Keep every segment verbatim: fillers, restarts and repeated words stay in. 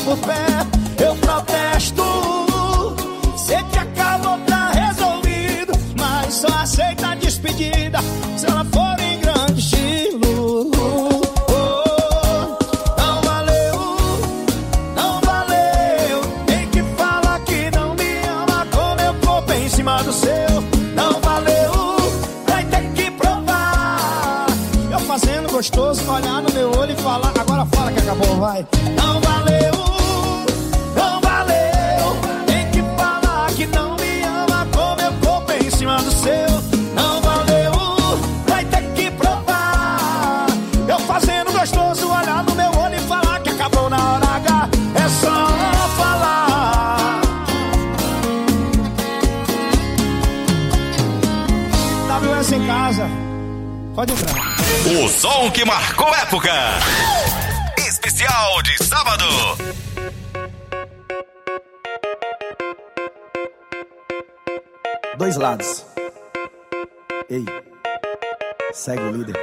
por perto, eu protesto. Sei que acabou, tá resolvido, mas só aceita a despedida se ela for em grande estilo. Oh, não valeu, não valeu. Tem que falar que não me ama com meu corpo em cima do seu. Não valeu, vai ter que provar. Eu fazendo gostoso, olhar no meu olho e falar. Agora fala que acabou, vai. Não valeu, não valeu. Tem que falar que não me ama com meu corpo em cima do seu. Não valeu, vai ter que provar. Eu fazendo gostoso, olhar no meu olho e falar que acabou na hora H. É só falar. W S em casa, pode entrar. O som que marcou época. Especial de sábado. Dois lados. Ei, segue o líder.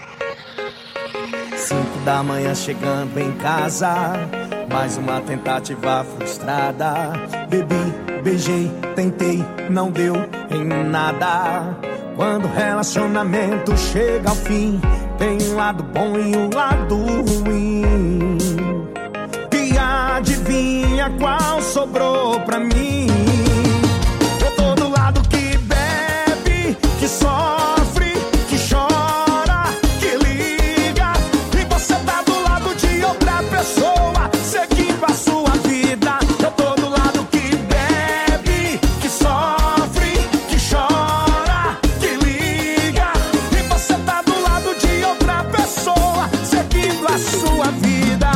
Cinco da manhã chegando em casa, mais uma tentativa frustrada. Bebi, beijei, tentei, não deu em nada. Quando o relacionamento chega ao fim, tem um lado bom e um lado ruim. E adivinha qual sobrou pra mim? Eu tô do lado que bebe, que sofre, que chora, que liga. E você tá do lado de outra pessoa, seguindo a sua vida. Eu tô do lado que bebe, que sofre, que chora, que liga. E você tá do lado de outra pessoa, seguindo a sua vida.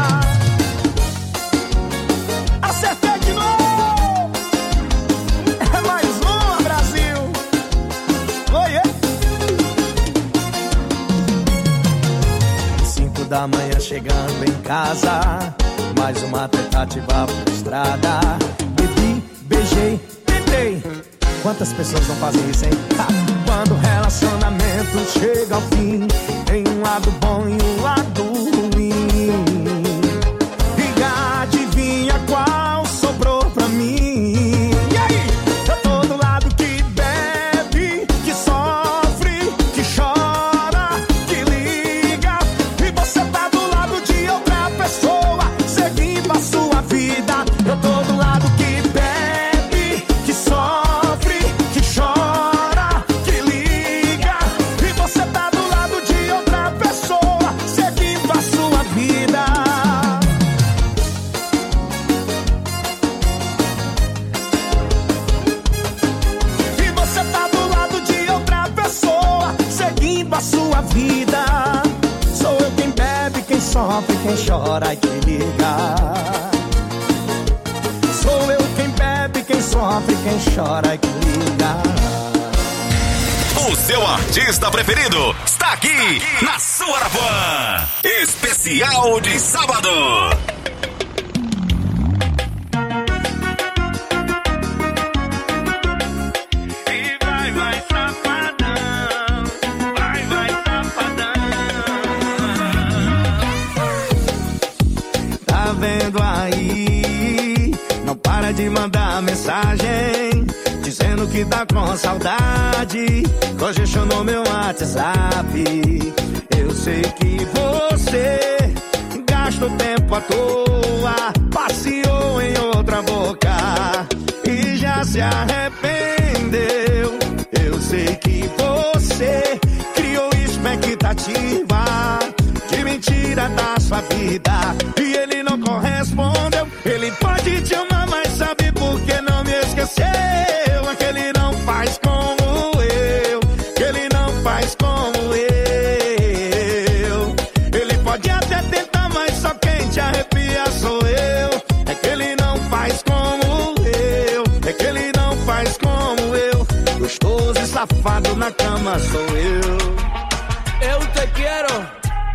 Acertei de novo! É mais uma, Brasil! Oiê! Cinco da manhã chegando em casa, mais uma tentativa frustrada. Bebi, beijei, tentei. Quantas pessoas não fazem isso, hein? Ha! Quando o relacionamento chega ao fim, tem um lado bom e um lado ruim. E adivinha qual sobrou pra mim? E aí? Eu tô do lado que bebe, que sofre, que chora, que liga. E você tá do lado de outra pessoa, seguindo a sua vida. Eu tô do lado que bebe, que sofre, que chora, que liga. E você tá do lado de outra pessoa, seguindo a sua vida. E você tá do lado de outra pessoa, seguindo a sua vida. Sou eu quem bebe, quem sofre, quem chora e quem liga. Sou eu quem bebe, quem sofre, quem chora e quem liga. O seu artista preferido está aqui na sua Arapuã. Especial de sábado. E vai, vai, safadão. Vai, vai, safadão. Tá vendo aí? Não para de mandar mensagem dizendo que tá com saudade. Congestionou meu WhatsApp. Eu sei que você gastou tempo à toa, passeou em outra boca e já se arrependeu. Eu sei que você criou expectativa de mentira da sua vida e ele não correspondeu. Ele pode te amar, mas sabe por que não me esqueceu? É que ele não faz como eu, que ele não faz como eu. Ele pode até tentar, mas só quem te arrepia sou eu. É que ele não faz como eu, é que ele não faz como eu. Gostoso e safado na cama sou eu. Eu te quiero,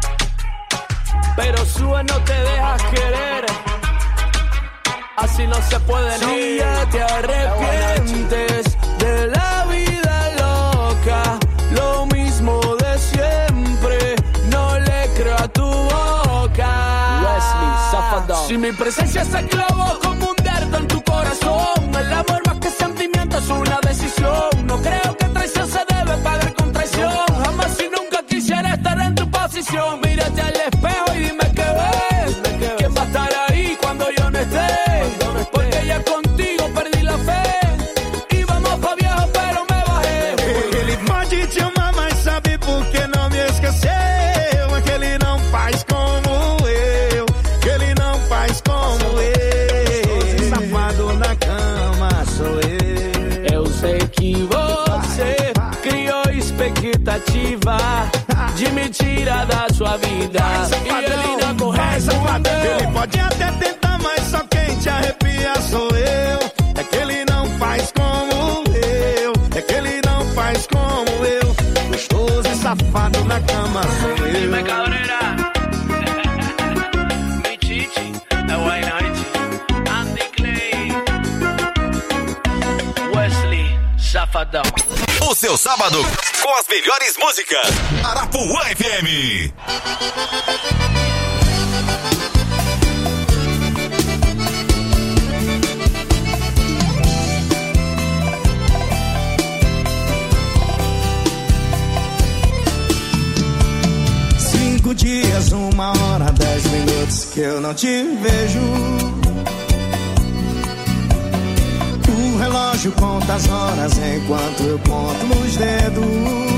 pero sube no te dejas querer. Así no se puede, no. Si ya te arrepientes de la vida loca, lo mismo de siempre, no le creo a tu boca. Wesley, Safadão. Si mi presencia se clavó como un dardo en tu corazón, el amor más que sentimiento es una decisión. No creo que traición se debe pagar con traición. Jamás y nunca quisiera estar en tu posición. Mírate al espejo y dime qué ves. ¿Quién va a estar ahí cuando yo no esté? Porque ya contigo perdí la fe. Íbamos pa' viejo pero me bajé. Ele pode te amar, mas sabe por que não me esqueceu? É que ele não faz como eu, que ele não faz como eu. Safado na cama sou eu. Eu sei que você criou expectativa de me tirar da sua vida. E ele não correspondeu. Ele pode até tentar, mas só quem te arrepia sou eu. É que ele não faz como eu, é que ele não faz como eu. Gostoso e safado na cama sou eu. Dime Cabrera, Michichi, The White Night, Andy Clay, Wesley, Safadão. O seu sábado com as melhores músicas. Arapuã F M. Cinco dias, uma hora, dez minutos que eu não te vejo. O relógio conta as horas enquanto eu conto nos dedos.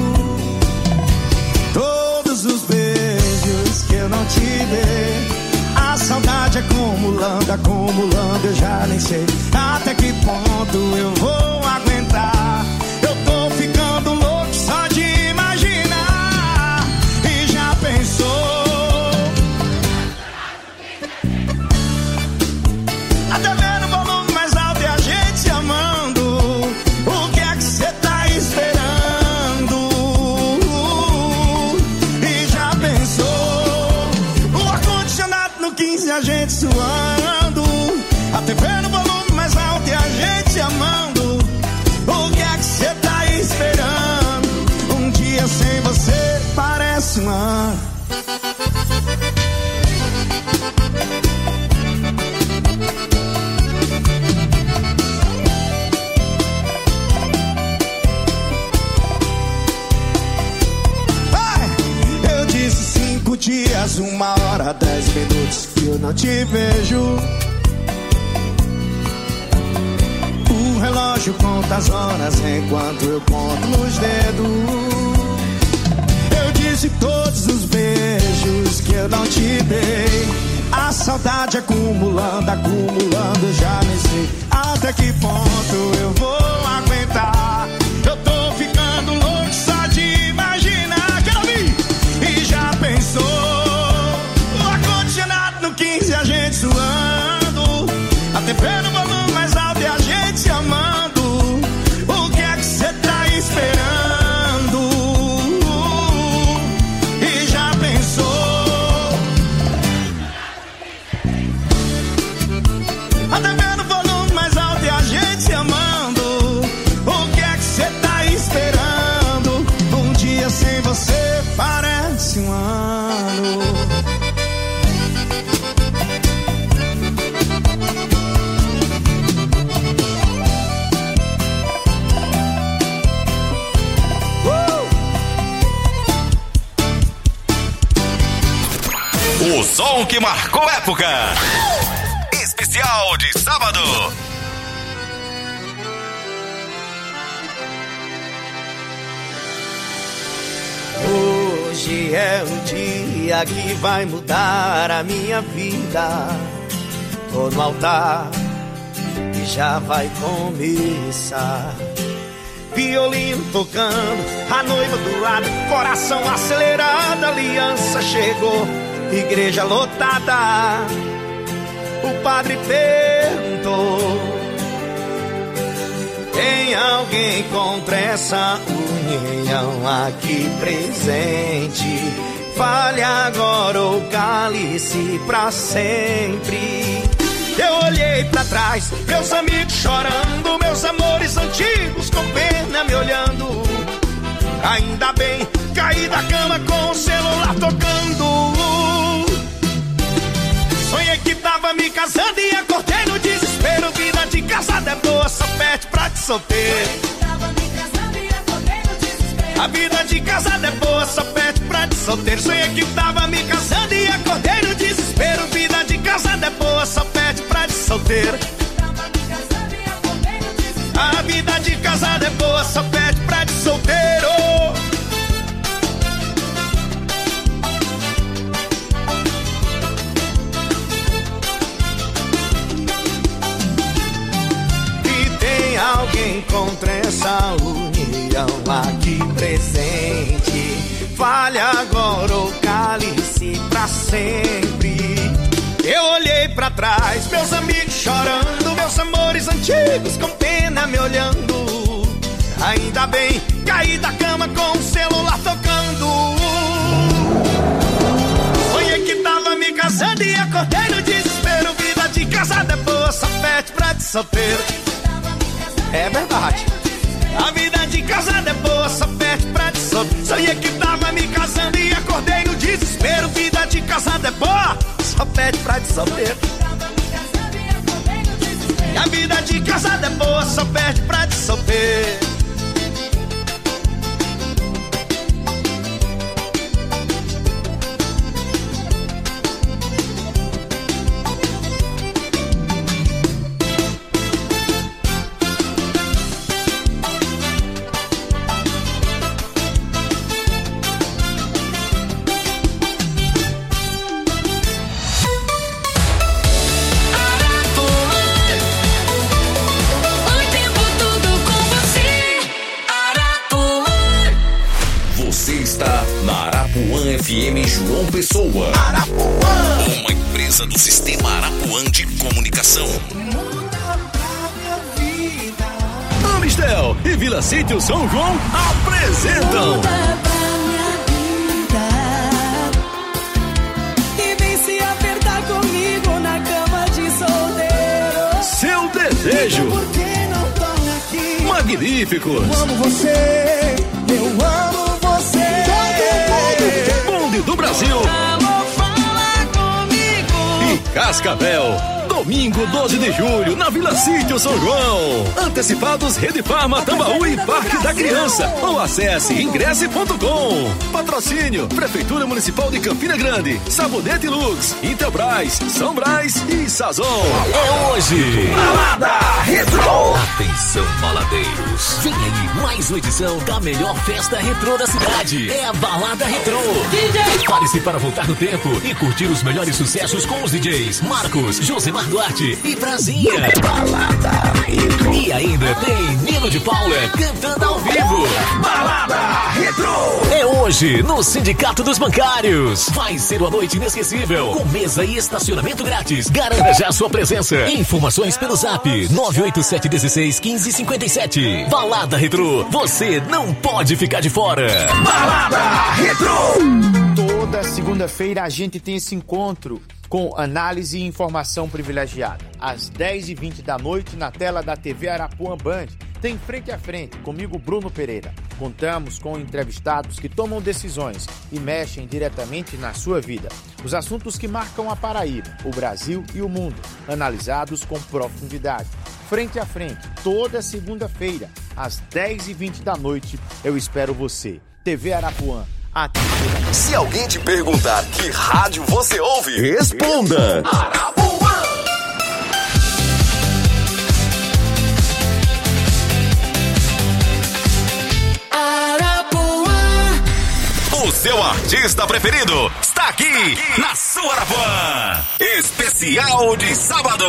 Todos os beijos que eu não te dei, a saudade acumulando, acumulando, eu já nem sei até que ponto eu vou aguentar. Eu tô ficando louco só de imaginar. E já pensou? Até vendo o volume mais alto e a gente se amando. O que é que cê tá esperando? E já pensou? O ar-condicionado no quinze, a gente suando. Até vendo o volume mais alto e a gente se amando. O que é que cê tá esperando? Um dia sem você parece um ano. Eu disse cinco dias, uma hora, dez minutos que eu não te vejo. O relógio conta as horas enquanto eu conto nos dedos. Eu disse todos os beijos que eu não te dei, a saudade acumulando, acumulando, eu já nem sei até que ponto eu vou aguentar. Eu tô ficando louco só de imaginar. Quero ouvir! E já pensou? O ar-condicionado no quinze, a gente suando. Até vendo o volume mais alto e a gente se amando. O que é que cê tá esperando? E já pensou? Até vendo o volume mais alto e a gente se amando. O que é que cê tá esperando? Um dia sem você parece um ano. O som que marcou época. Especial de sábado. Hoje é o dia que vai mudar a minha vida. Tô no altar e já vai começar. Violino tocando, a noiva do lado, coração acelerado, aliança chegou, igreja lotada. O padre perguntou: tem alguém contra essa união aqui presente? Fale agora ou cale-se pra sempre. Eu olhei pra trás, meus amigos chorando, meus amores antigos com pena me olhando. Ainda bem, caí da cama com o celular tocando. Sonhei que tava tava me casando e acordei no desespero. Vida de casado é boa, só perde pra de solteiro. A vida de casado é boa, só perde pra de solteiro. Sonhei que tava me casando e acordei no desespero. Vida de casado é boa, só perde pra de solteiro. A vida de casado é boa, só perde pra de solteiro. E tem alguém contra essa união aqui presente. Fale agora ou cale-se pra sempre. Eu olhei pra trás, meus amigos chorando, meus amores antigos com pena me olhando. Ainda bem, caí da cama com o celular tocando. Sonhei que tava me casando e acordei no desespero. Vida de casada é boa, só perde pra de solteiro. É verdade. A vida de casada é boa, só perde pra de solteiro. Sonhei que tava me casando e acordei no desespero. Vida de casada é boa, só pede pra de solteiro. E a vida de casada é boa, só perde pra de solteiro. F M João Pessoa. Arapuã. Uma empresa do Sistema Arapuã de Comunicação. Amistel e Vila Sítio São João apresentam Muda pra minha vida e vem se apertar comigo na cama de solteiro. Seu Desejo. Por que não torna aqui? Magníficos. Eu amo você, eu amo você. Bonde do Brasil. Amor, fala comigo. E Cascavel. Domingo doze de julho, na Vila Sítio São João. Antecipados Rede Farma, Tambaú e Parque da Criança. Ou acesse ingresse ponto com. Patrocínio Prefeitura Municipal de Campina Grande, Sabonete Lux, Intelbras, São Brás e Sazon. É hoje. Balada Retro. Atenção, baladeiros. Vem aí mais uma edição da melhor festa retrô da cidade. É a Balada Retrô. D J. Prepare-se para voltar no tempo e curtir os melhores sucessos com os D Js Marcos, Josemar Duarte e Brasinha. Balada Retro. E ainda tem Nino de Paula cantando ao vivo. Balada Retro. É hoje no Sindicato dos Bancários. Vai ser uma noite inesquecível, com mesa e estacionamento grátis. Garanta já sua presença. Informações pelo zap nove oito sete um seis um cinco cinco sete. Balada Retro, você não pode ficar de fora. Balada Retro. Toda segunda-feira a gente tem esse encontro com análise e informação privilegiada. Às dez e vinte da noite, na tela da T V Arapuã Band, tem Frente a Frente, comigo Bruno Pereira. Contamos com entrevistados que tomam decisões e mexem diretamente na sua vida. Os assuntos que marcam a Paraíba, o Brasil e o mundo, analisados com profundidade. Frente a Frente, toda segunda-feira, às dez e vinte da noite, eu espero você. T V Arapuã. Se alguém te perguntar que rádio você ouve, responda Arapuã. Arapuã. O seu artista preferido está aqui na sua Arapuã. Especial de sábado.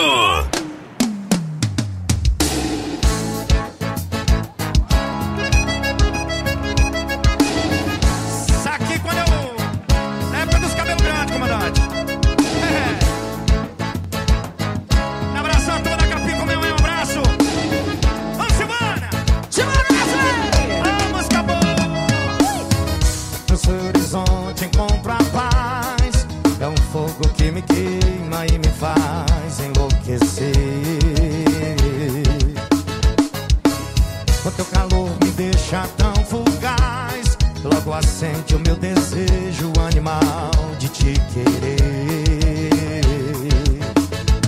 Acende o meu desejo animal de te querer.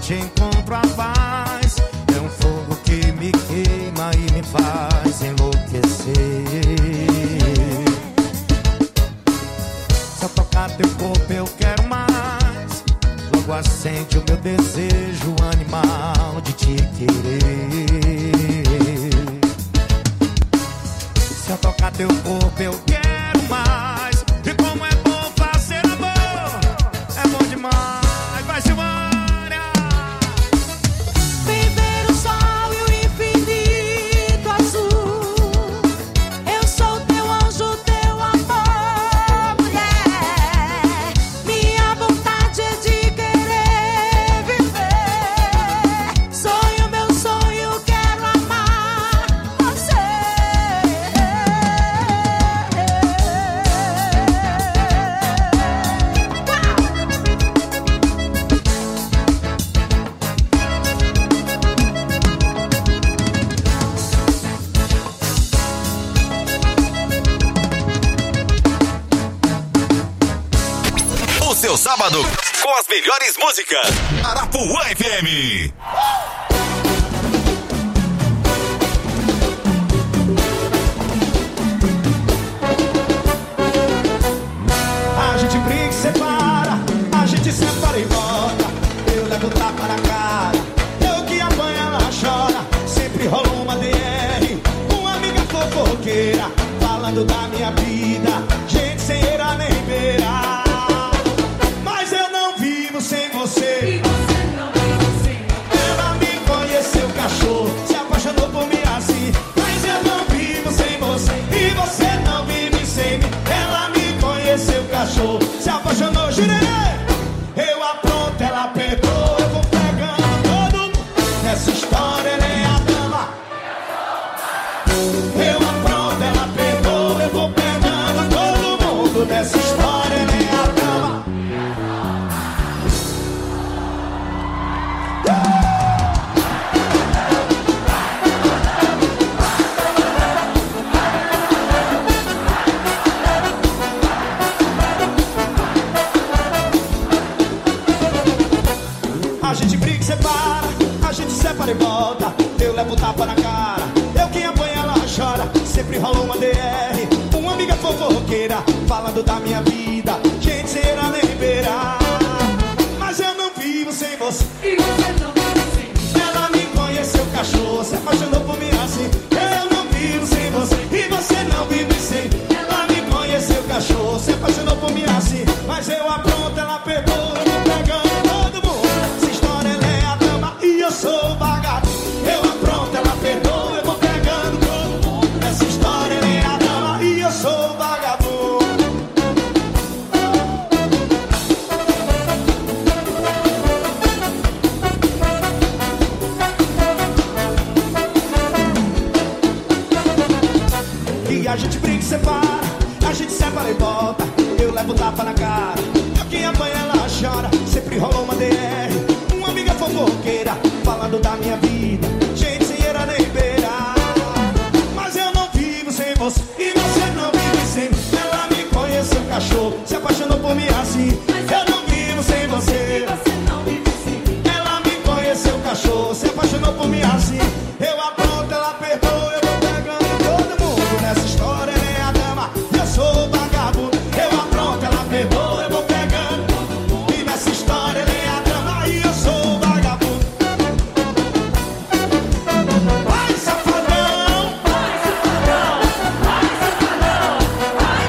noite encontro a paz. É um fogo que me queima e me faz enlouquecer. Se eu tocar teu corpo eu quero mais. Logo acende o meu desejo animal de te querer. Se eu tocar teu corpo eu quero mais. E como é bom fazer amor, é bom demais. Vai, Silvânia! Viver o sol e o infinito azul. Eu sou teu anjo, teu amor, mulher. Minha vontade é de querer viver. Sonho, meu sonho, quero amar você. O seu sábado com as melhores músicas. Arapuã F M. A gente briga e separa, a gente separa e volta. Eu levo tapa na cara, eu que apanha ela chora. Sempre rola uma D R, uma amiga fofoqueira, falando da minha vida, gente sem eira nem beira. Mas eu não vivo sem você. Ela me conheceu, cachorro, se apaixonou por mim assim. Mas eu não vivo sem você, e você não vive sem mim. Ela me conheceu, cachorro, se apaixonou, jurerê. Eu apronto, ela pegou, eu vou pegando todo mundo. Nessa história ela é a dama. Eu apronto, ela pegou, eu vou pegando todo mundo. Nessa história ela é a dama. A gente briga e separa, a gente separa e volta. Eu levo tapa na cara, eu quem apanha ela chora. Sempre rola uma D R, uma amiga fofoqueira, falando da minha vida, gente sem eira nem beira. Mas eu não vivo sem você, e você não vive sem mim. Ela me conheceu, cachorro, se apaixonou por mim assim. Eu não vivo sem você, e você não vive sem mim. Ela me conheceu, cachorro, se apaixonou por mim assim. Mas eu apronto, ela pegou, eu vou pegando todo mundo. Essa história ela é a dama e eu sou o vagabundo. Eu apronto, ela perdoa, eu vou pegando todo mundo. Essa história ela é a dama e eu sou o vagabundo. E a gente briga e separa, a gente separa e volta. Eu levo tapa na cara, eu quem apanha ela chora. Sempre rola uma D R, uma amiga fofoqueira, falando da minha vida, gente sem eira nem beira. Mas eu não vivo sem você, e você não vive sem mim. Ela me conheceu, cachorro, se apaixonou por mim assim. Eu não vivo sem você, ela me conheceu, cachorro, se apaixonou por mim assim. Eu apronto, ela perdoa, eu vou pegando todo mundo. Nessa história ela é a dama, eu sou o vagabundo. Eu apronto, ela perdoa, eu vou pegando todo mundo. E nessa história ela é a dama e eu sou o vagabundo. Vai, safadão! Vai, safadão! Vai, safadão! Vai,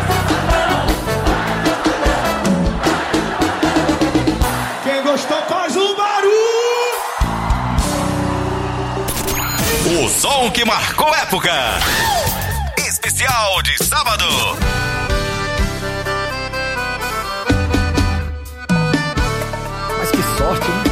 safadão! Quem gostou faz um barulho! O som que marcou época. Especial de sábado. Mas que sorte, hein?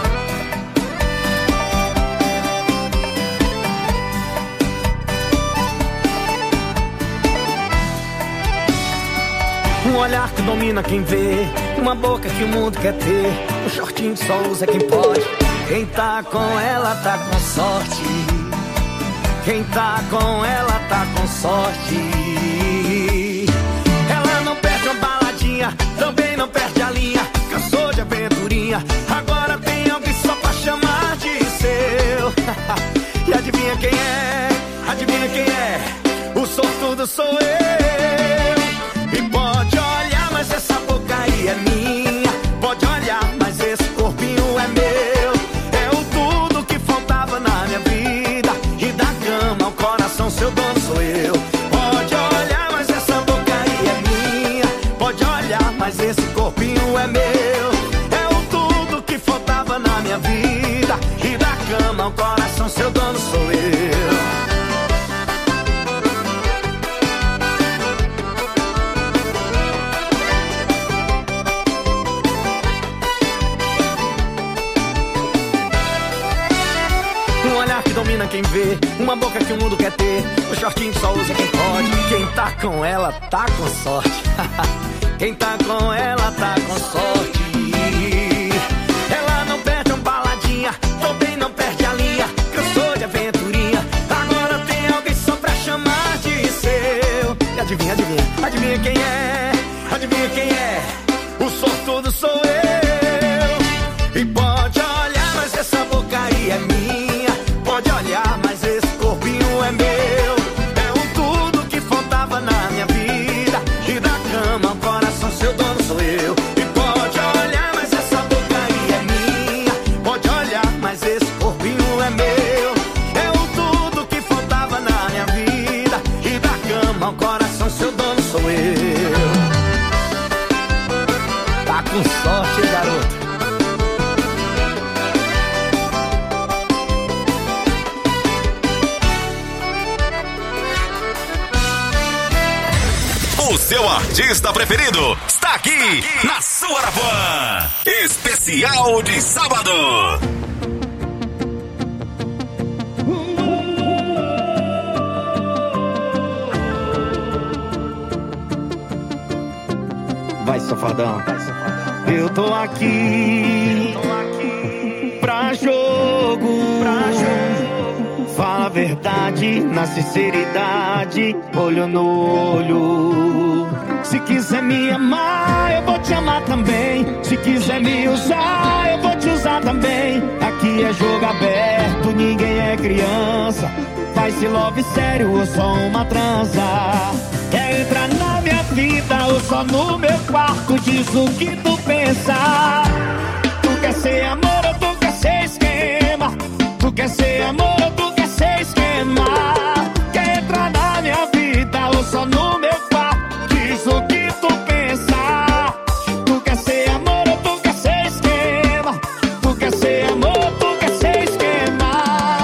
Um olhar que domina quem vê, uma boca que o mundo quer ter, um shortinho que só usa quem pode. Quem tá com ela tá com sorte, quem tá com ela tá com sorte. Ela não perde uma baladinha, também não perde a linha. Cansou de aventurinha, agora tem alguém só paixão. tudo sou eu. E pode olhar, mas essa boca aí é minha. Pode olhar, mas esse corpinho é meu. É o tudo que faltava na minha vida. E da cama ao coração, seu dono sou eu. Pode olhar, mas essa boca aí é minha. Pode olhar, mas esse corpinho é meu. É o tudo que faltava na minha vida. E da cama ao coração, seu dono sou eu. Domina quem vê, uma boca que o mundo quer ter. O shortinho só usa quem pode. Quem tá com ela tá com sorte. Quem tá com ela tá com sorte. Ela não perde uma baladinha, também não perde a linha. Cansou de aventurinha, agora tem alguém só pra chamar de seu. E adivinha, adivinha, adivinha quem é? Adivinha quem é? O sortudo sou eu. E pode olhar, mas essa boca aí é minha. Pode olhar, mas esse corpinho é meu. É o tudo que faltava na minha vida. E da cama ao coração, seu dono sou eu. E pode olhar, mas essa boca aí é minha. Pode olhar, mas esse corpinho é meu. É o tudo que faltava na minha vida. E da cama ao coração, seu dono sou eu. Tá com sorte, garoto. O seu artista preferido está aqui, aqui na sua Arapuã. Especial de sábado. Vai, safadão. Eu tô aqui, Eu tô aqui pra jogo, pra jogo. Fala a verdade, na sinceridade, olho no olho. Se quiser me amar, eu vou te amar também. Se quiser me usar, eu vou te usar também. Aqui é jogo aberto, ninguém é criança. Vai se love sério ou só uma transa. Quer entrar na minha vida ou só no meu quarto? Diz o que tu pensa. Tu quer ser amor ou tu quer ser esquema? Tu quer ser amor ou tu quer ser esquema? Quer entrar na minha vida ou só no meu quarto? Diz o que tu pensa. Tu quer ser amor ou tu quer ser esquema? Tu quer ser amor ou tu quer ser esquema?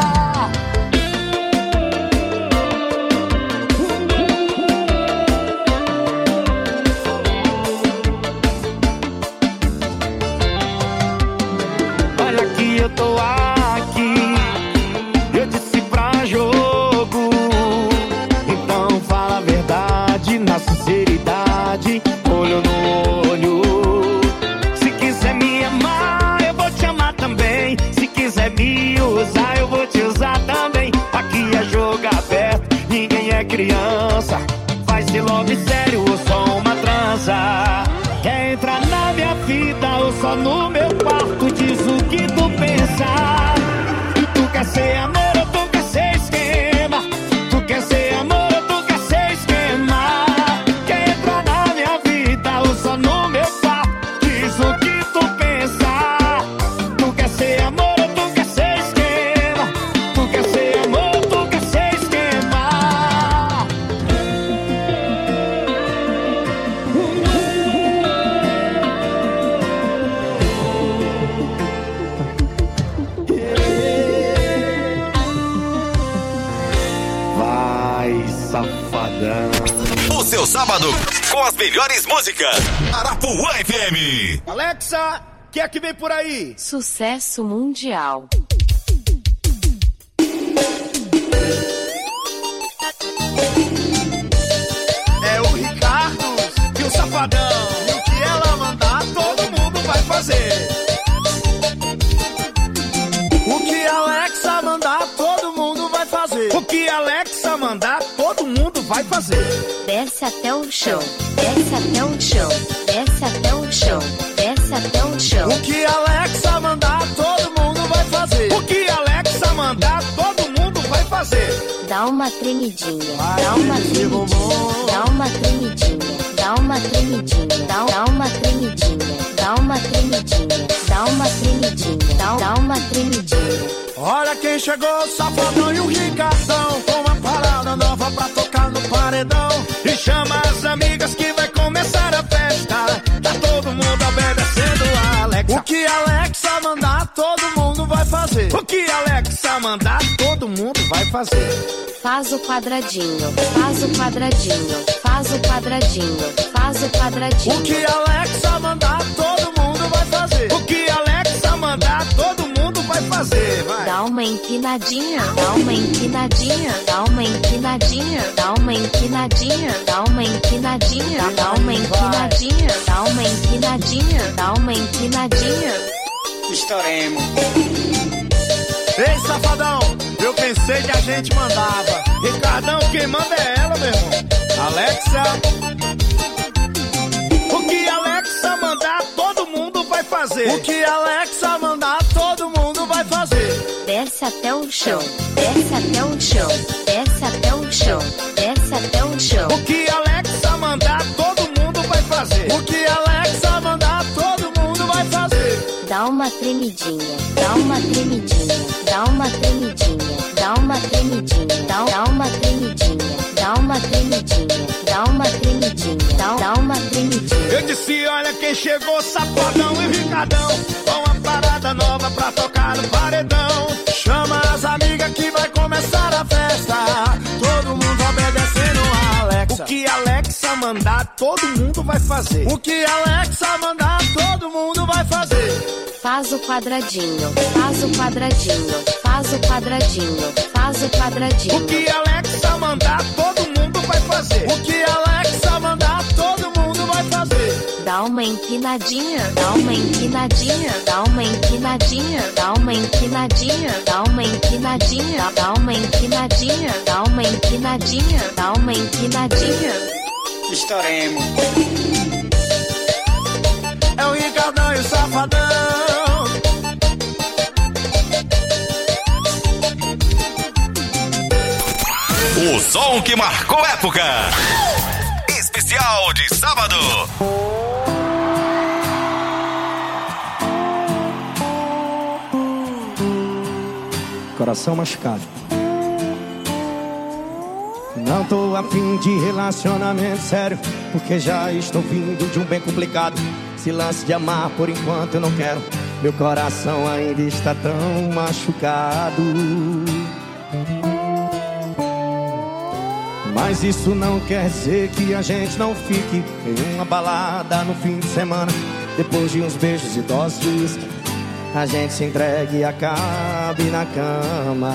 Olha aqui, eu tô aqui. Eu disse pra jogo. Então fala a verdade, na sinceridade, olho no olho. Se quiser me amar, eu vou te amar também. Se quiser me usar, eu vou te usar também. Aqui é jogo aberto, ninguém é criança. Vai se love sério ou só uma transa. Quer entrar na minha vida ou só no meu quarto? Diz o que tu pensa. Tu quer ser amor ou tu quer ser esquema? Tu quer ser amor ou tu quer ser esquema? Quer entrar na minha vida ou só no meu quarto? Diz o que tu pensa. Tu quer ser amor ou tu quer ser esquema? Tu quer ser amor ou tu quer ser esquema? Vai, safadão. O seu sábado com as melhores músicas. Arapuã F M. Alexa, o que é que vem por aí? Sucesso mundial. É o Ricardo e o Safadão. E o que ela mandar, todo mundo vai fazer. O que a Alexa mandar, todo mundo vai fazer. O que a Alexa mandar, todo mundo vai fazer. Desce até o chão, desce até o chão, desce até o chão, desce até o chão. O que a Alexa mandar, todo mundo vai fazer. O que a Alexa mandar, todo mundo vai fazer. Dá dá uma tremidinha, dá uma tremidinha, dá uma tremidinha, dá uma tremidinha, dá dá uma tremidinha, dá uma tremidinha, dá uma tremidinha, dá dá uma tremidinha. Olha quem chegou, o Safadão e o Ricardão, com uma parada nova pra tocar no paredão. E chama as amigas que vai começar a festa. Tá todo mundo obedecendo a Alexa. O que a Alexa mandar, todo mundo vai fazer. O que a Alexa mandar, todo mundo vai fazer. Faz o quadradinho, faz o quadradinho, faz o quadradinho, faz o quadradinho. O que a Alexa mandar, todo mundo vai fazer. O que a Alexa mandar, todo mundo vai fazer. Vai. Dá uma empinadinha, dá uma empinadinha, dá uma empinadinha, dá uma empinadinha, dá uma empinadinha, dá uma empinadinha, dá uma empinadinha, dá uma empinadinha. Estouremos. Ei, Safadão, eu pensei que a gente mandava. Ricardão, quem manda é ela, meu irmão. Alexa. O que a Alexa mandar, todo mundo vai fazer. O que a Alexa mandar, todo mundo vai fazer. Desce até o chão, desce até o chão, desce até o chão, desce até o chão. O que a Alexa mandar, todo mundo vai fazer. O que a Alexa mandar, todo mundo vai fazer. Dá uma tremidinha, dá uma tremidinha, dá uma tremidinha, dá uma tremidinha, dá, dá uma tremidinha, dá uma tremidinha, dá uma tremidinha, dá, dá uma tremidinha. Eu disse, olha quem chegou, Safadão e Ricardão, com uma parada nova pra tocar no paredão. Chama as amigas que vai começar a festa. Todo mundo obedecendo a Alexa. O que a Alexa mandar, todo mundo vai fazer. O que a Alexa mandar, todo mundo vai fazer. Faz o quadradinho, faz o quadradinho, faz o quadradinho, faz o quadradinho. O que a Alexa mandar, todo mundo vai fazer. O que a Alexa mandar, todo mundo vai fazer. Dá uma empinadinha, dá uma empinadinha, dá uma empinadinha, dá uma empinadinha, dá uma empinadinha, dá uma empinadinha, dá uma empinadinha, dá uma empinadinha. Estouremos. É o Ricardão e o Safadão. O som que marcou época. Especial de sábado. Coração machucado. Não tô afim de relacionamento sério, porque já estou vindo de um bem complicado. Esse lance de amar por enquanto eu não quero. Meu coração ainda está tão machucado. Mas isso não quer dizer que a gente não fique em uma balada no fim de semana. Depois de uns beijos e doses de uísque, a gente se entregue e acabe na cama.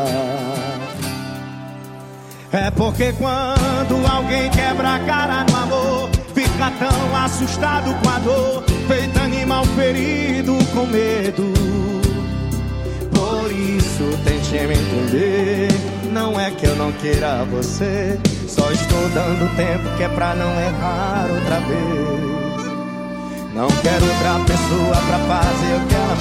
É porque quando alguém quebra a cara no amor, fica tão assustado com a dor, feito animal ferido com medo. Por isso tente me entender. Não é que eu não queira você, só estou dando tempo que é pra não errar outra vez. Não quero outra pessoa pra fazer o que ela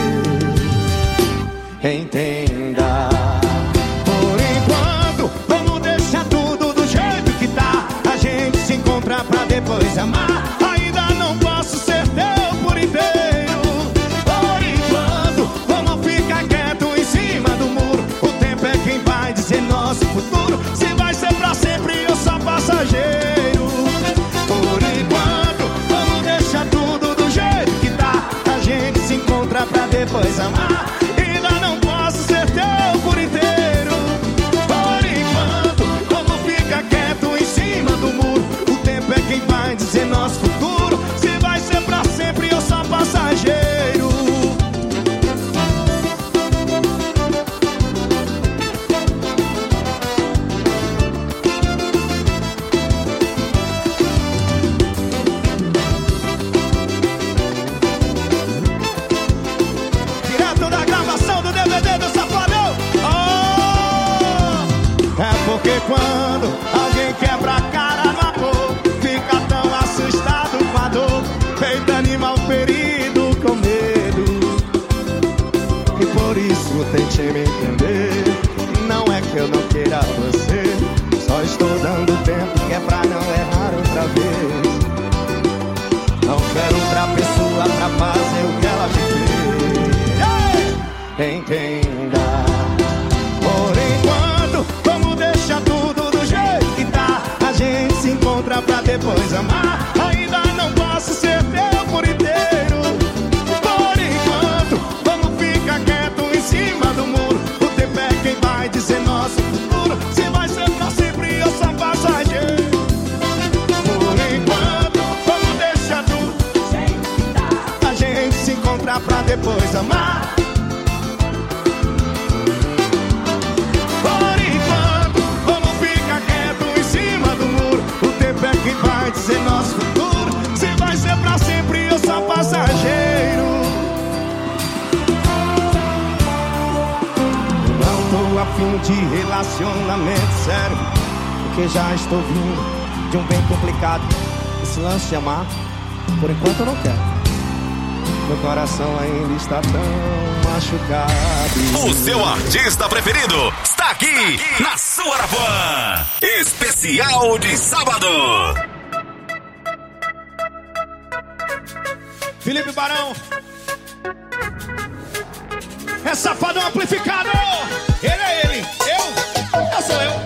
me fez. Entenda. Por enquanto, vamos deixar tudo do jeito que tá. A gente se encontra pra depois amar. Ainda não posso ser teu por inteiro. Por enquanto, vamos ficar quieto em cima do muro. O tempo é quem vai dizer nosso futuro. Se vai ser pra sempre ou só passageiro. Por enquanto, vamos deixar tudo do jeito que tá. A gente se encontra pra depois amar. Ainda não posso ser teu por inteiro. Por enquanto, vamos ficar quieto em cima do muro. O tempo é quem vai dizer nosso futuro. Se vai ser pra sempre ou só passageiro. Direto da gravação do D V D do Safadão. Oh! É porque quando alguém quebra a cara no amor, fica tão assustado com a dor, feito animal ferido com medo. E por isso tente me entender. Não é que eu não queira você. Só estou dando tempo que é pra não errar outra vez. Não quero outra pessoa pra fazer o que ela me fez. Entenda. Por enquanto, vamos deixar tudo do jeito que tá. A gente se encontra pra depois amar. Ainda não posso ser teu por inteiro. Por enquanto, vamos ficar quieto em cima do muro. O tempo é quem vai dizer nosso futuro. Se vai ser pra sempre, eu sou passageiro. Por enquanto, vamos deixar tudo do jeito que tá. A gente se encontra pra depois amar. Quem vai dizer nosso futuro? Se vai ser pra sempre, eu sou passageiro. Não tô a fim de relacionamento sério, porque já estou vindo de um bem complicado. Esse lance de amar, por enquanto eu não quero. Meu coração ainda está tão machucado. O seu artista preferido está aqui na sua Arapuã. Especial de sábado. Felipe Barão. É Safadão amplificado. Ele é ele. Eu, eu sou eu.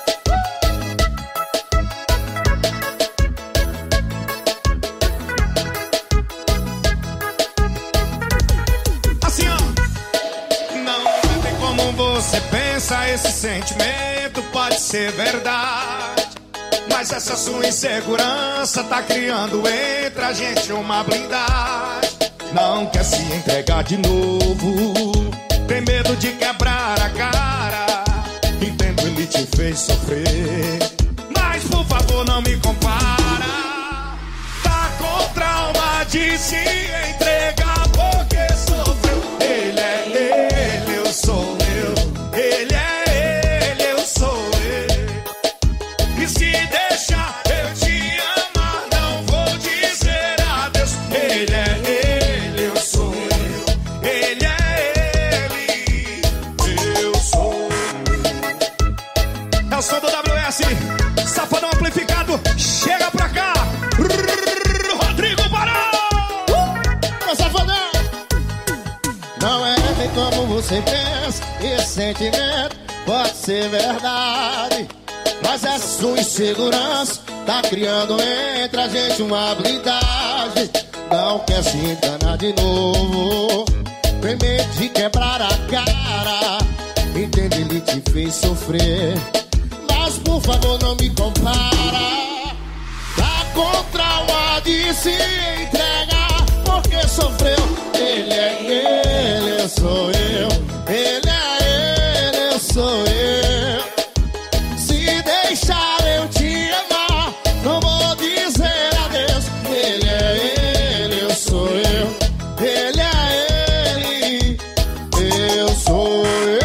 Você pensa, esse sentimento pode ser verdade, mas essa sua insegurança tá criando entre a gente uma blindagem. Não quer se entregar de novo, tem medo de quebrar a cara. Entendo, ele te fez sofrer, mas por favor não me compara. Tá com trauma de se entregar porque sofreu. Ele é ele, eu sou eu. Ele é ele, eu sou eu. E se deixar eu te amar, não vou dizer adeus. Ele é ele, eu sou eu. Ele é ele, eu sou eu. É o som do W S, Safadão amplificado. Chega pra cá, Rodrigo Barão. Uh, Safadão. Não é como você pensa, esse sentimento pode ser verdade, mas essa sua insegurança tá criando entre a gente uma blindagem. Não quer se enganar de novo, tem medo de quebrar a cara. Entende, ele te fez sofrer, mas por favor não me compara. Tá com trauma de se entregar porque sofreu. Ele é ele, eu sou eu. Ele é ele, eu sou eu. Se deixar eu te amar, não vou dizer adeus. Ele é ele, eu sou eu. Ele é ele, eu sou eu.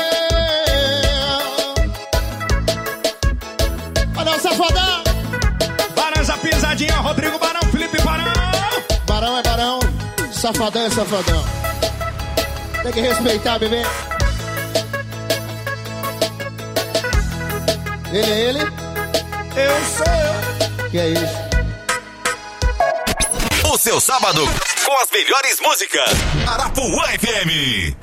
Olha o Safadão. Barão, a pisadinha, Rodrigo Barão, Felipe Barão. Barão é Barão. Safadão é Safadão. Tem que respeitar, bebê. Ele é ele. Eu sou eu. Que é isso? O seu sábado com as melhores músicas. Arapuã F M.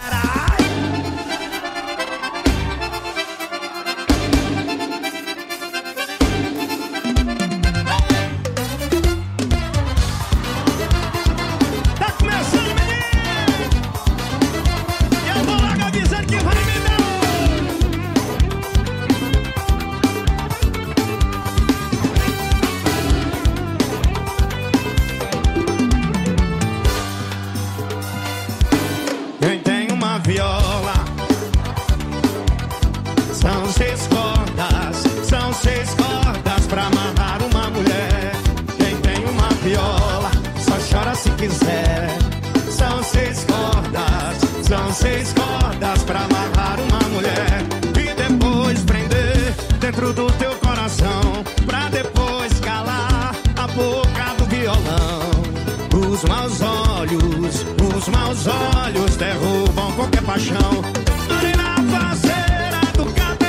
Seis cordas pra amarrar uma mulher e depois prender dentro do teu coração, pra depois calar a boca do violão. Os maus olhos, os maus olhos derrubam qualquer paixão. Ali na faceira do gato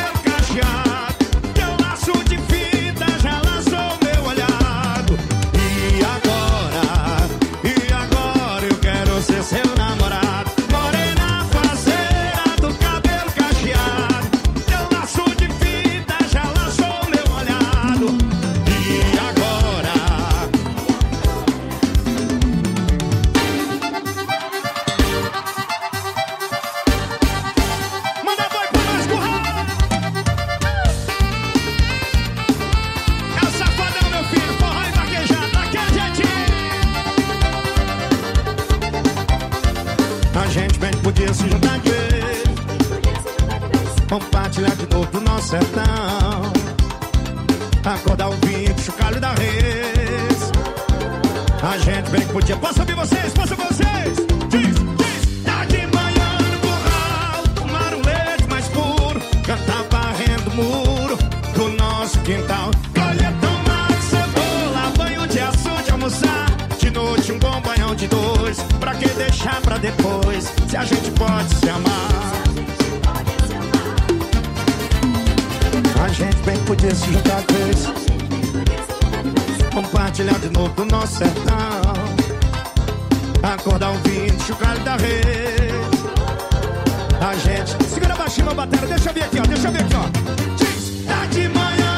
compartilhar de novo do nosso sertão. Acordar o vinho, chocalho da res. A gente bem que podia. Posso ouvir vocês? Posso ouvir vocês? Diz, diz. Tá de manhã no curral, tomar um leite mais puro, cantar varrendo o muro do nosso quintal. Colher tomate, cebola, banho de açude, almoçar. De noite um bom banhão de dois. Pra que deixar pra depois, se a gente pode se amar? A gente bem podia se juntar vez, compartilhar de novo do nosso sertão. Acordar um vinho, chocalho da rede. A gente... Segura baixinho a bateria, deixa eu ver aqui, ó. Deixa eu ver aqui, ó. Diz, tá de manhã,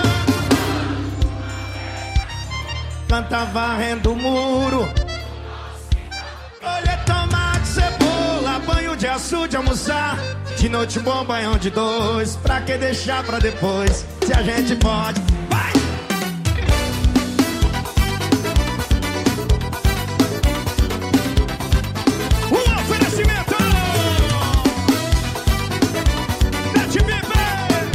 canta varrendo o muro. Olha, tomate, cebola, banho de açude, almoçar. De noite um bom banhão de dois. Pra que deixar pra depois, se a gente pode? Vai! Um oferecimento! Let me ver!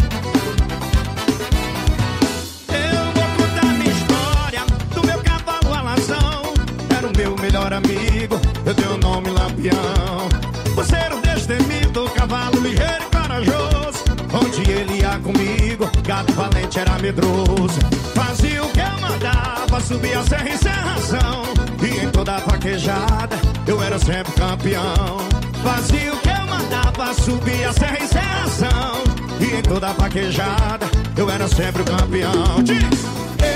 Eu vou contar minha história do meu cavalo alazão. Era o meu melhor amigo, eu dei o nome Lampião. Por ser um destemido, cavalo ligeiro e corajoso. Onde ele ia comigo, gato valente era medroso. Fazia o que eu mandava, subia a serra em serração. E em toda a vaquejada, eu era sempre campeão. Fazia o que eu mandava, subia a serra em serração. E em toda a vaquejada, eu era sempre o campeão. Diz!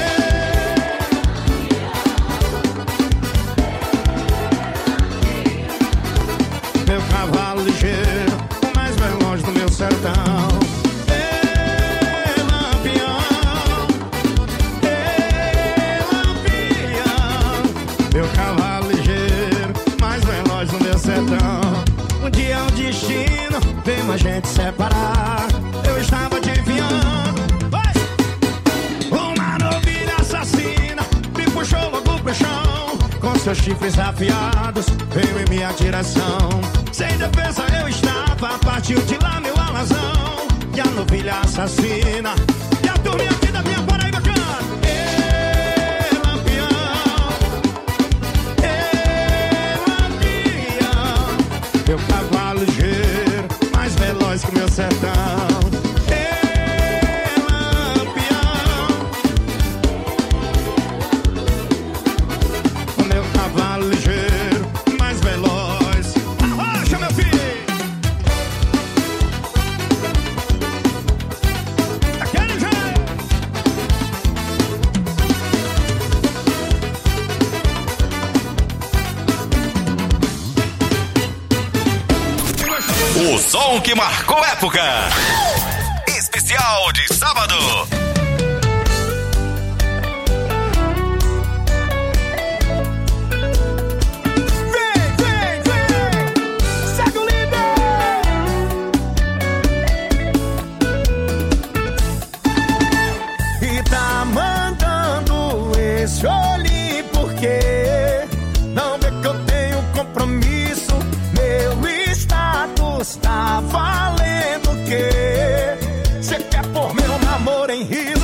Meu cavalo ligeiro, o mais veloz do meu sertão. Ei, Lampião, ei, Lampião. Meu cavalo ligeiro, mais veloz do meu sertão. Um dia o destino veio a gente separar. Eu estava adivinhando, vai! Uma novilha assassina me puxou logo pro chão. Com seus chifres afiados, veio em minha direção. Sem defesa eu estava, partiu de lá meu alazão. E a novilha assassina, e a turminha aqui da minha Paraíba canta. Ê, Lampião, ê, Lampião. Meu cavalo ligeiro, mais veloz que meu sertão. O som que marcou época. Especial de sábado. Vem, vem, vem. Segue o líder. E tá mandando esse olhinho porque não vê que eu tenho compromisso. Meu status tá valendo o quê? Cê quer pôr meu namoro em risco?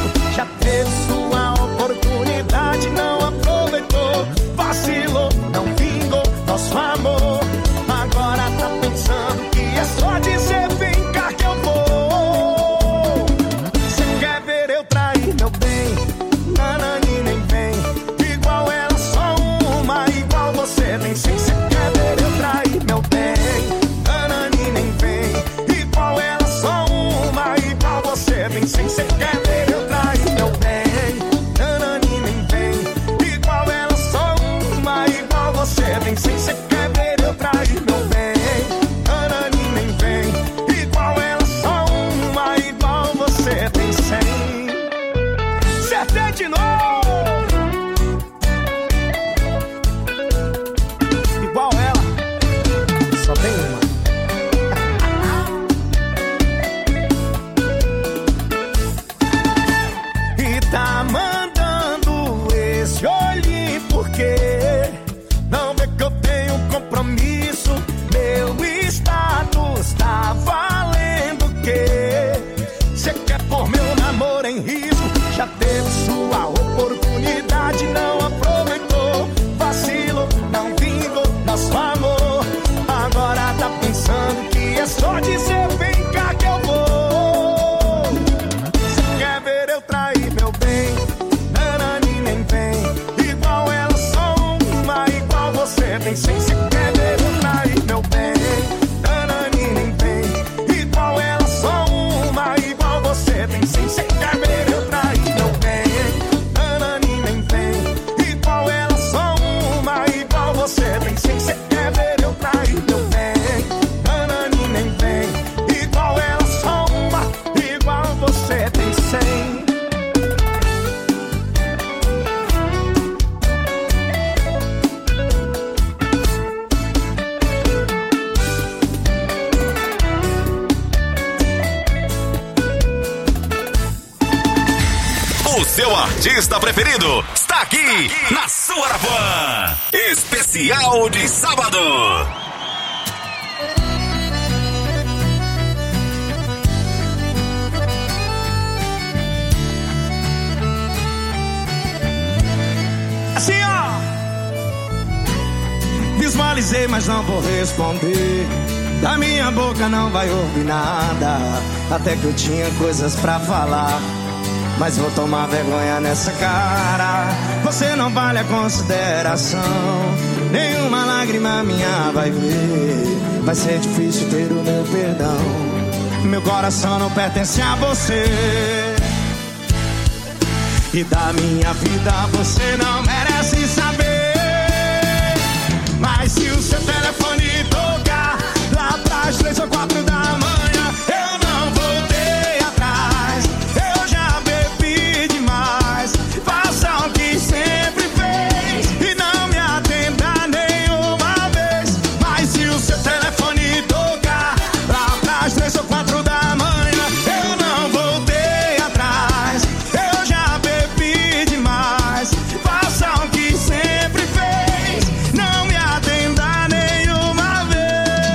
seu artista preferido está aqui na sua Arapuã. Especial de sábado. Assim, ó. Visualizei, mas não vou responder. Da minha boca não vai ouvir nada. Até que eu tinha coisas pra falar, mas vou tomar vergonha nessa cara. Você não vale a consideração. Nenhuma lágrima minha vai ver. Vai ser difícil ter o meu perdão. Meu coração não pertence a você. E da minha vida você não merece saber. Mas se o seu telefone tocar lá pras três ou quatro da manhã, eu não voltei atrás. Eu já bebi demais. Faça o que sempre fez e não me atenda nenhuma vez. Mas se o seu telefone tocar lá pras três ou quatro da manhã, eu não voltei atrás. Eu já bebi demais. Faça o que sempre fez, não me atenda nenhuma vez.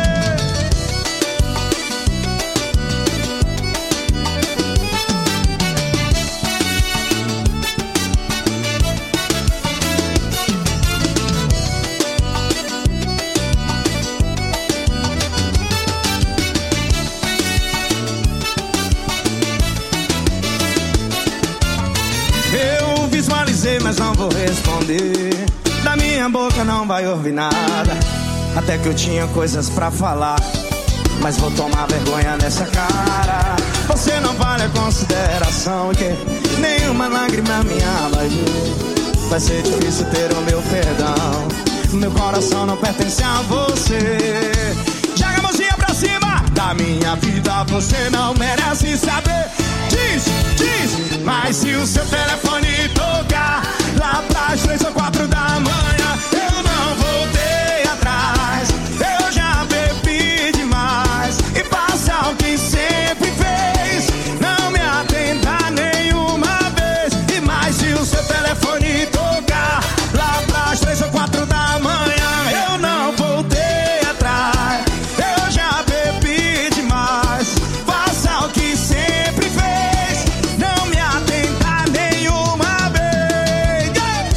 Eu visualizei, mas não vou responder. Da minha boca não vai ouvir nada. Até que eu tinha coisas pra falar, mas vou tomar vergonha nessa cara. Você não vale a consideração, que nenhuma lágrima minha vai ver. Vai ser difícil ter o meu perdão. Meu coração não pertence a você. Joga a mãozinha pra cima. Da minha vida você não merece saber. Diz, diz. Mas se o seu telefone tocar lá pras três ou quatro da manhã, eu não voltei atrás. Eu já bebi demais. E faça o que sempre fez, não me atenda nenhuma vez. E mais se o seu telefone tocar lá pras três ou quatro da manhã, eu não voltei atrás. Eu já bebi demais. Faça o que sempre fez, não me atenda nenhuma vez. Yeah!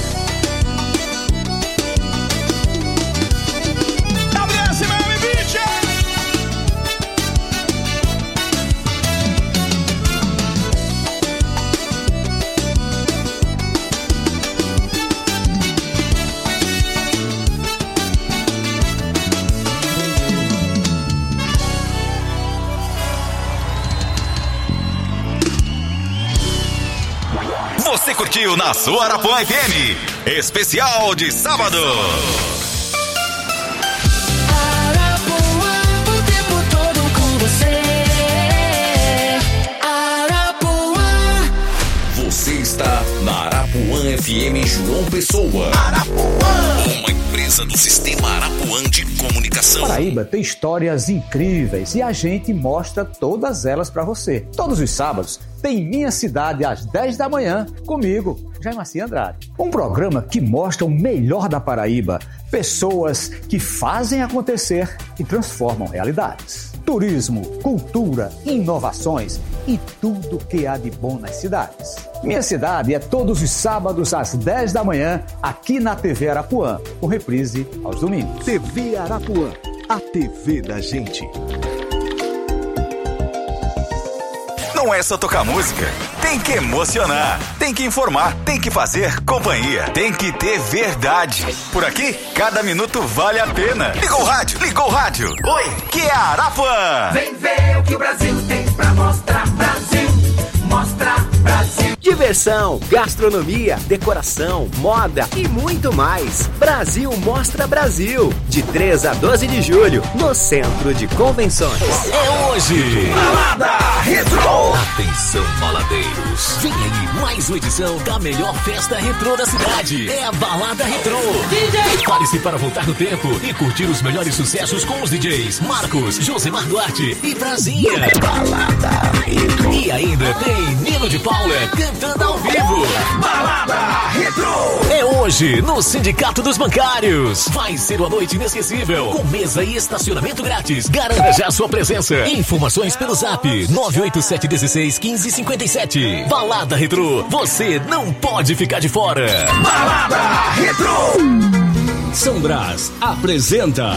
W S Miami Beach. Você curtiu na sua Arapuã F M. Especial de sábado. Arapuã, o tempo todo com você. Arapuã. Você está na Arapuã F M João Pessoa. Arapuã, uma empresa do Sistema Arapuã de Comunicação. Paraíba tem histórias incríveis e a gente mostra todas elas pra você. Todos os sábados tem Minha Cidade às dez da manhã, comigo, Jaimaci Andrade. Um programa que mostra o melhor da Paraíba, pessoas que fazem acontecer e transformam realidades. Turismo, cultura, inovações e tudo que há de bom nas cidades. Minha Cidade é todos os sábados às dez da manhã, aqui na T V Arapuã, com reprise aos domingos. T V Arapuã, a T V da gente. Não é só tocar música, tem que emocionar, tem que informar, tem que fazer companhia, tem que ter verdade. Por aqui, cada minuto vale a pena. Ligou o rádio, ligou o rádio. Oi, que é a Arapuã. Vem ver o que o Brasil tem pra mostrar. Brasil, mostra Brasil. Diversão, gastronomia, decoração, moda e muito mais. Brasil Mostra Brasil, de três a doze de julho, no Centro de Convenções. É hoje. Balada. Retro. Atenção, baladeiros. Vem aí mais uma edição da melhor festa retrô da cidade. É a Balada Retrô. D J, prepare-se para voltar no tempo e curtir os melhores sucessos com os D Js Marcos, Josemar Duarte e Brasinha. Balada Retrô. E ainda tem Nino de Paula cantando ao vivo. Balada Retrô. É hoje no Sindicato dos Bancários. Vai ser uma noite inesquecível com mesa e estacionamento grátis. Garanta já sua presença. Informações pelo Zap nove oito sete um seis um cinco cinco sete. Balada Retrô. Você não pode ficar de fora. Balada Retrô. São Brás apresenta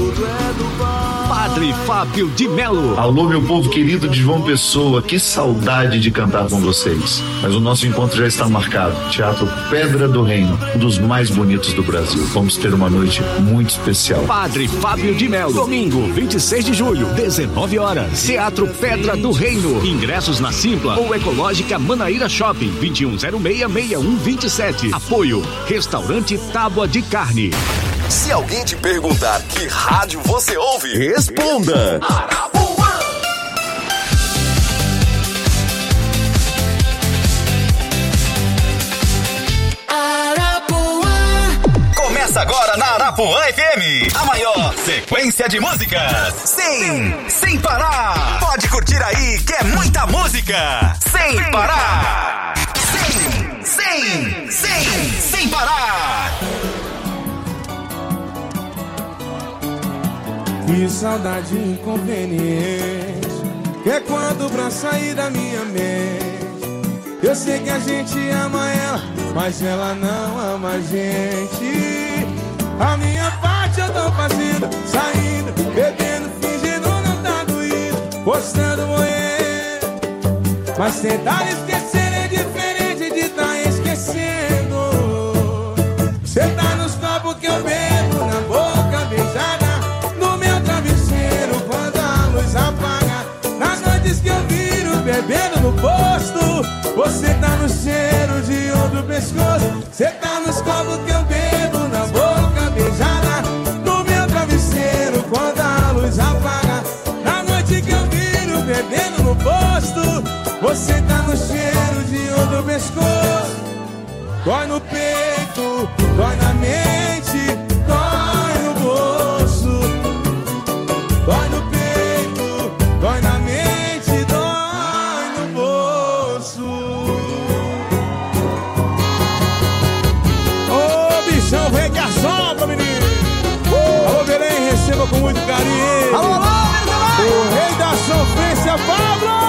Padre Fábio de Melo. Alô, meu povo querido de João Pessoa, que saudade de cantar com vocês. Mas o nosso encontro já está marcado. Teatro Pedra do Reino, um dos mais bonitos do Brasil. Vamos ter uma noite muito especial. Padre Fábio de Melo, domingo, vinte e seis de julho, dezenove horas. Teatro Pedra do Reino. Ingressos na Simpla ou Ecológica Manaíra Shopping, vinte e um zero seis, seis um dois sete. Apoio, Restaurante Tábua de Carne. Se alguém te perguntar que rádio você ouve, responda. Arapuã. Arapuã. Começa agora na Arapuã F M, a maior sequência de músicas. Sim, sem parar. Pode curtir aí que é muita música. Sem parar. Sim, sim, sim, sem parar. Que saudade inconveniente, que é quando pra sair da minha mente. Eu sei que a gente ama ela, mas ela não ama a gente. A minha parte eu tô fazendo, saindo, bebendo, fingindo não tá doído, postando moer. Mas tentar esquecer é diferente de tá esquecendo. Cê tá nos copos que eu bebo, na boca beijada, apaga. Nas noites que eu viro bebendo no posto, você tá no cheiro de outro pescoço. Você tá nos copos que eu bebo, na boca beijada, no meu travesseiro quando a luz apaga. Na noite que eu viro bebendo no posto, você tá no cheiro de outro pescoço. Dói no peito, dói na mente, dói no bolso, dói no peito, dói na mente, dói no bolso. Ô, bichão, vem que assopra, menino. uh! Alô, Belém, receba com muito carinho. Alô, alô, o rei da sofrência, Pablo.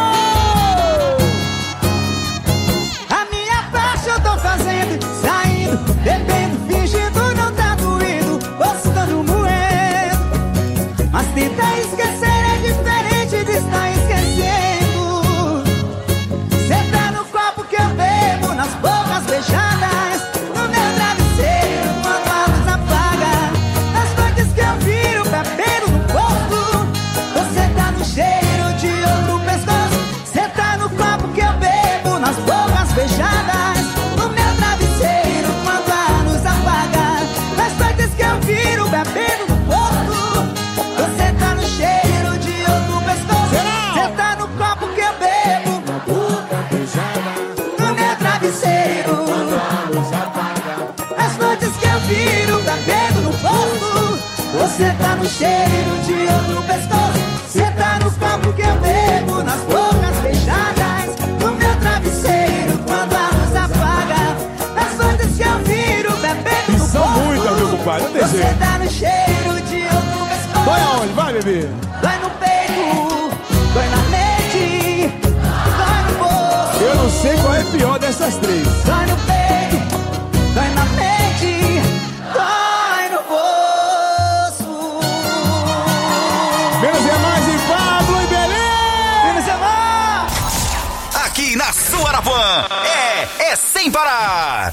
A minha parte eu tô fazendo, saindo, bebendo, fingindo não tá doído, postando moendo. Mas tenta esquecer é diferente de estar esquecendo. Cê tá no copo que eu bebo, nas bocas beijadas, no meu travesseiro quando a luz apaga. Nas noites que eu viro bebendo no posto, você tá no cheiro de outro pescoço. Cê tá no copo que eu bebo, nas bocas beijadas, no meu travesseiro quando a luz apaga. Nas noites que eu viro bebendo no posto, você tá no cheiro de outro pescoço. Cê tá no copo que eu bebo, na boca beijada, no meu travesseiro quando a luz apaga. As noites que eu viro bebendo no posto, você tá no cheiro de outro pescoço. Cê tá no copo que eu bebo, nas bocas beijadas, no meu travesseiro quando a luz apaga. As noites que eu viro bebendo no posto, são muitas, meu compadre, não tem você jeito. tá no cheiro de outro pescoço. Vai aonde? Vai, bebê. Dói no peito, dói na mente, dói no bolso. Eu não sei qual é pior dessas três. Dói no peito, dói na mente, dói no bolso. Menos é mais em Pablo e Belém. Menos é mais. Aqui na sua Arapuã, é, é sem parar.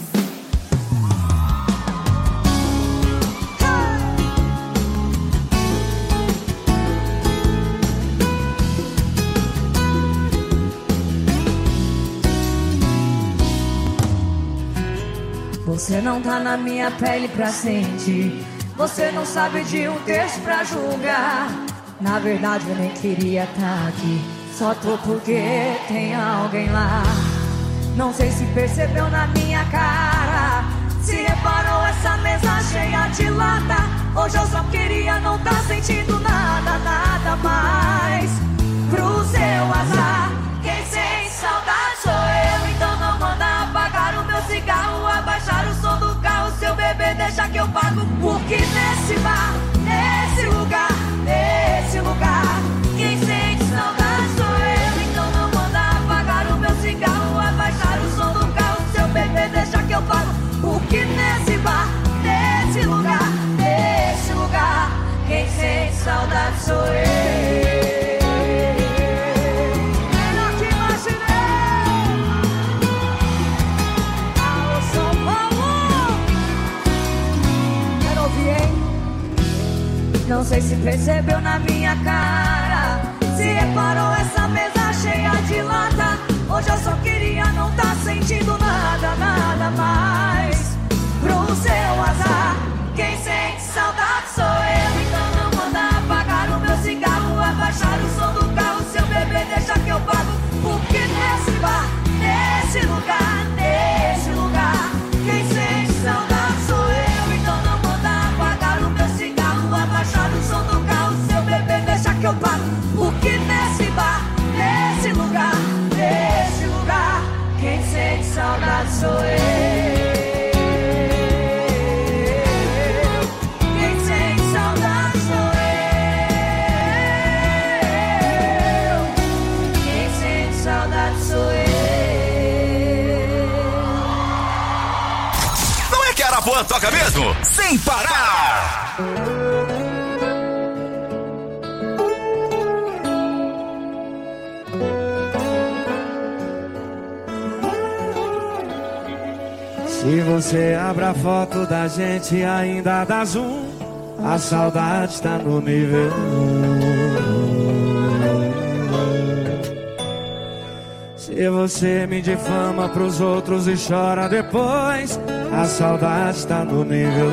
Você não tá na minha pele pra sentir. Você não sabe de um texto pra julgar. Na verdade eu nem queria estar aqui. Só tô porque tem alguém lá. Não sei se percebeu na minha cara, se reparou essa mesa cheia de lata. Hoje eu só queria não tá sentindo nada, nada mais. Pro seu azar, quem sente saudade sou eu. Então não manda apagar o meu cigarro, abaixar o som do carro. Seu bebê deixa que eu pago. Porque nesse bar, nesse lugar, nesse lugar, quem sente saudade sou eu. Então não manda apagar o meu cigarro, abaixar o som do carro. Seu bebê deixa que eu pago. Porque nesse bar, nesse lugar, nesse lugar, quem sente saudade sou eu. Melhor que imaginei. Alô, São Paulo. Quero ouvir, hein? Não sei se percebeu na minha cara, se reparou essa mesa cheia de lata. Hoje eu só queria não tá sentindo nada, nada mais. Pro seu azar, quem sente saudade sou eu. Então não manda apagar o meu cigarro, abaixar o som do carro. Seu bebê deixa que eu pago. Porque nesse bar, nesse lugar, nesse lugar, quem sente saudade sou eu. Então não manda apagar o meu cigarro, abaixar o som do carro. Seu bebê deixa que eu pago. Porque nesse bar, nesse lugar, nesse lugar, quem sente saudade sou eu. Arapuã toca mesmo, sem parar. Se você abre a foto da gente ainda dá zoom, a saudade está no nível um. Se você me difama pros outros e chora depois, a saudade está no nível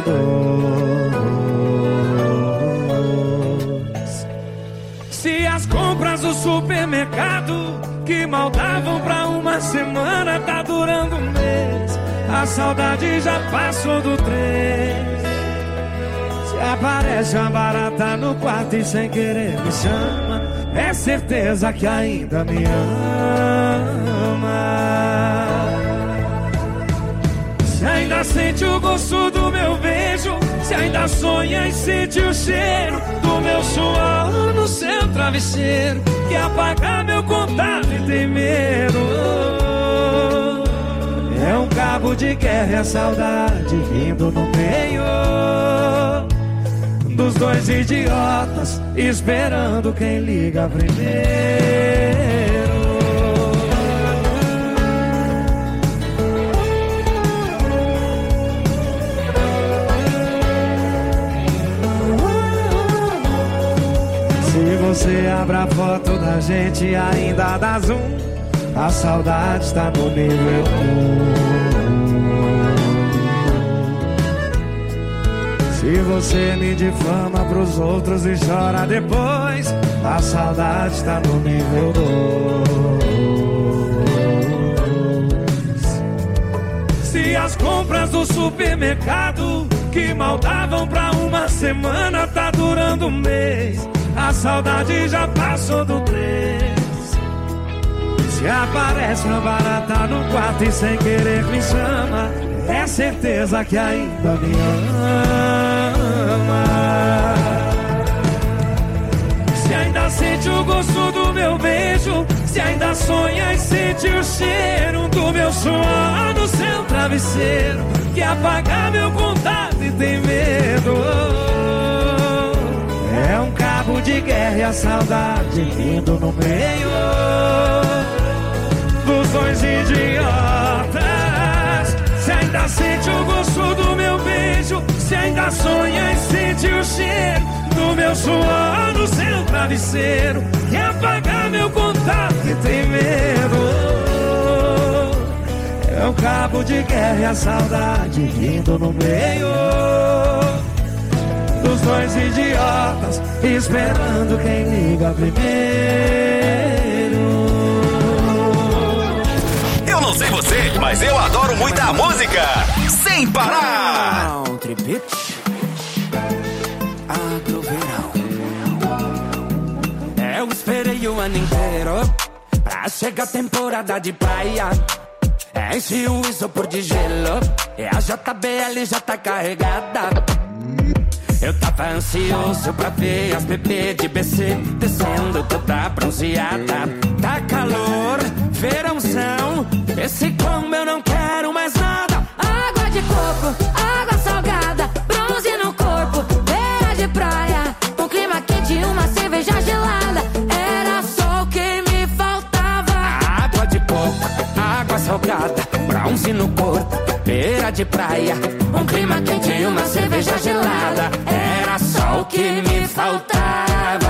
dois. Se as compras do supermercado que mal davam pra uma semana tá durando um mês, a saudade já passou do três. Se aparece uma barata no quarto e sem querer me chama, é certeza que ainda me ama. Se ainda sente o gosto do meu beijo, se ainda sonha e sente o cheiro do meu suor no seu travesseiro, que apagar meu contato e tem medo. É um cabo de guerra e a saudade vindo no meio dos dois idiotas, esperando quem liga primeiro. Se você abre a foto da gente ainda dá zoom, a saudade está no nível um. Se você me difama pros outros e chora depois, a saudade está no nível dois. Se as compras do supermercado que mal davam pra uma semana tá durando um mês, a saudade já passou do três. Se aparece uma barata no quarto e sem querer me chama, é certeza que ainda me ama. Se ainda sente o gosto do meu beijo, se ainda sonha e sente o cheiro do meu suor no seu travesseiro, que apagar meu contato e tem medo. É um cabo de guerra e a saudade vindo no meio dos dois idiotas. Se ainda sente o gosto do meu beijo, se ainda sonha e sente o cheiro do meu suor no seu travesseiro, que apagar meu contato e tem medo. É um cabo de guerra e a saudade vindo no meio dos dois idiotas, esperando quem liga primeiro. mas eu adoro muita música. Sem parar. Country Beach, Agroverão. Eu esperei o ano inteiro pra chegar a temporada de praia. Enche o isopor de gelo e a J B L já tá carregada. Eu tava ansioso pra ver as bebês de B C descendo toda bronzeada. Tá calor, verãozão, esse combo eu não quero mais nada. Água de coco, água salgada, bronze no corpo, beira de praia, um clima quente e uma cerveja gelada. Era só o que me faltava. Água de coco, água salgada, bronze no corpo, beira de praia, um clima quente e uma cerveja gelada. Era só o que me faltava.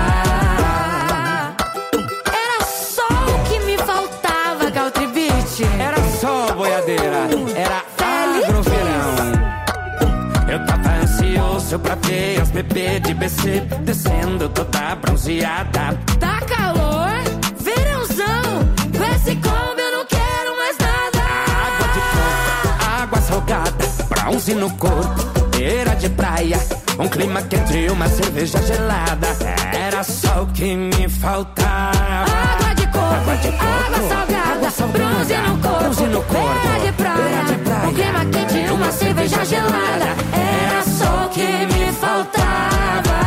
Era só o que me faltava, Country Beach. Era só boiadeira, era agroverão. Eu tava ansioso pra ver as bebês de B C descendo toda bronzeada. Tá calor, verãozão, com esse combo eu não quero mais nada. Água de coco, água salgada, bronze no corpo, beira de praia, um clima quente e uma cerveja gelada. Era só o que me faltava. Água de coco, água, de coco, água salgada, água salgada, bronze no corpo, bronze no corpo, beira de praia, beira de praia, um clima quente e uma cerveja gelada. Era só o que me faltava.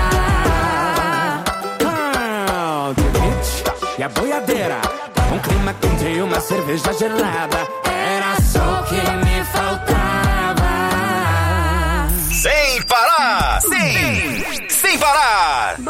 Country Beach e a boiadeira, um clima quente e uma cerveja gelada. Era só o que me faltava. Sem parar, sim, sem parar.